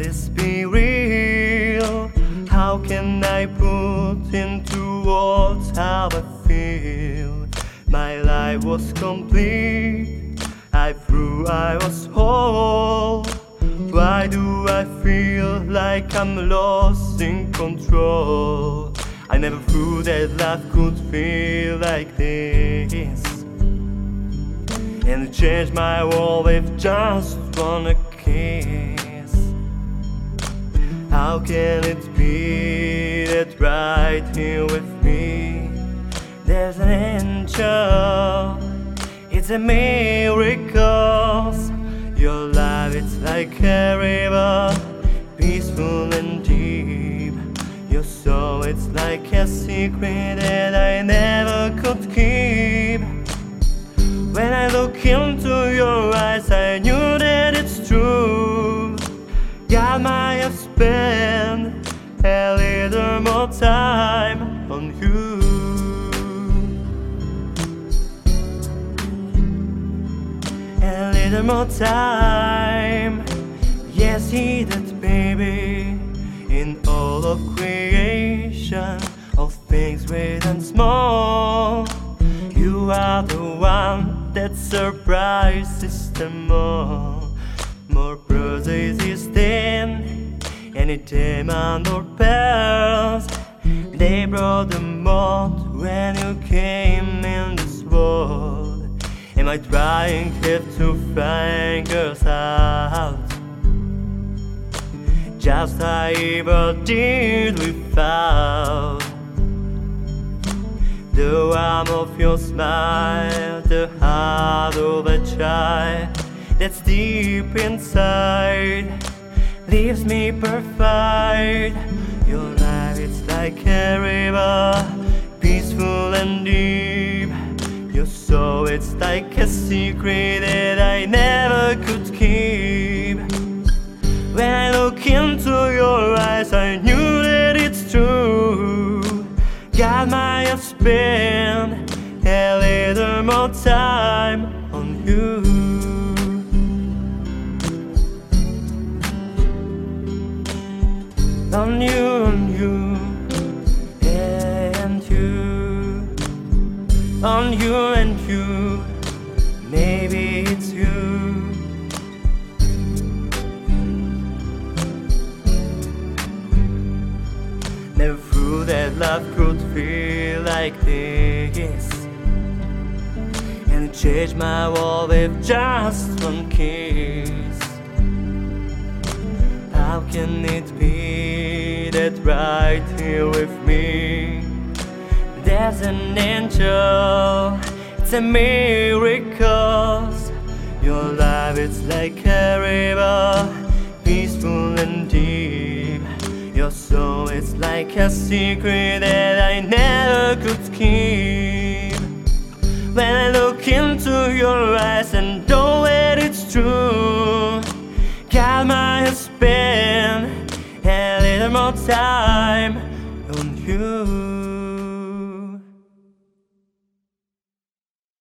this be real? How can I put into words how I feel? My life was complete, I thought I was whole. Why do I feel like I'm lost in control? I never thought that love could feel like this, and change my world with just one kiss. How can it be that right here with me there's an angel? It's a miracle. Your life, it's like a river, peaceful and deep. Your soul, it's like a secret that I never could keep. When I look into your eyes, I knew that it's true. God might have spent a little more time on you. A little more time, yes he did, baby. In all of creation, all things great and small, you are the one that surprises them all. More processes than any diamond or pearls. They brought the mold when you came in this world. Am I trying here to find girls out? Just how evil did we found the warmth of your smile, the heart of a child that's deep inside, leaves me perfect. Your life, it's like a river, peaceful and deep. Your soul, it's like a secret that I never could keep. When I look into your eyes, I knew that it's true. God might have spent a little more time on you. On you, and you. On you and you, maybe it's you. Never thought that love could feel like this, and it changed my world with just one kiss. How can it be that right here with me there's an angel? It's a miracle. Your life, it's like a river, peaceful and deep. Your soul, it's like a secret that I never could keep. When I look into your eyes and know that it's true, God might have spent a little more time